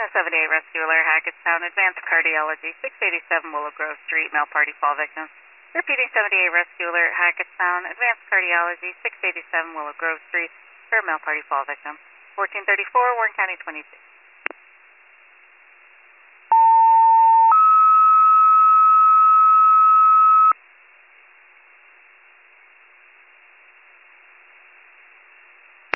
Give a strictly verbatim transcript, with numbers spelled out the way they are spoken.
seventy-eight Rescue Alert, Hackettstown, Advanced Cardiology, six eighty-seven Willow Grove Street, male party fall victim. Repeating seventy-eight Rescue Alert, Hackettstown, Advanced Cardiology, six eighty-seven Willow Grove Street, for a male party fall victim. fourteen thirty-four, Warren County twenty-two.